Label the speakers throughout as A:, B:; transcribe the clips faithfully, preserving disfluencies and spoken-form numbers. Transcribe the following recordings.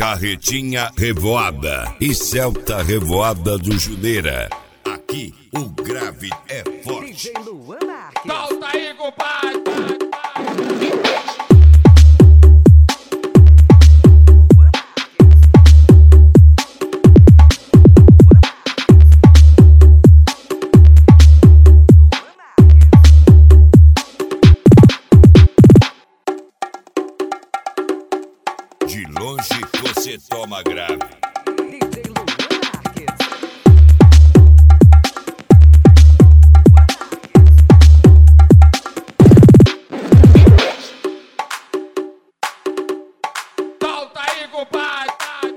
A: Carretinha Revoada e Celta Revoada do Juneira. Aqui o grave é forte.
B: Solta aí, compadre!
A: De longe você toma grave.
B: Solta aí, compadre!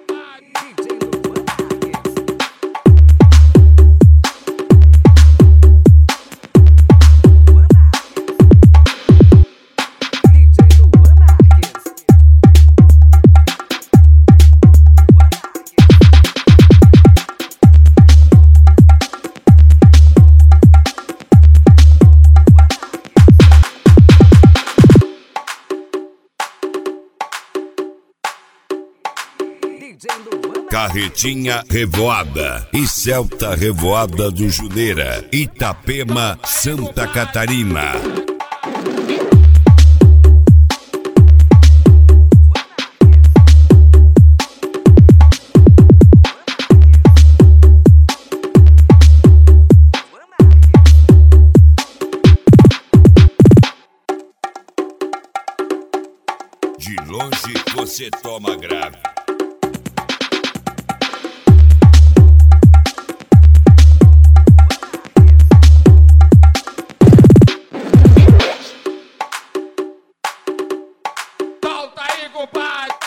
A: Carretinha Revoada e Celta Revoada do Juneira, Itapema, Santa Catarina. De longe você toma grave.
B: Solta aí, compadre!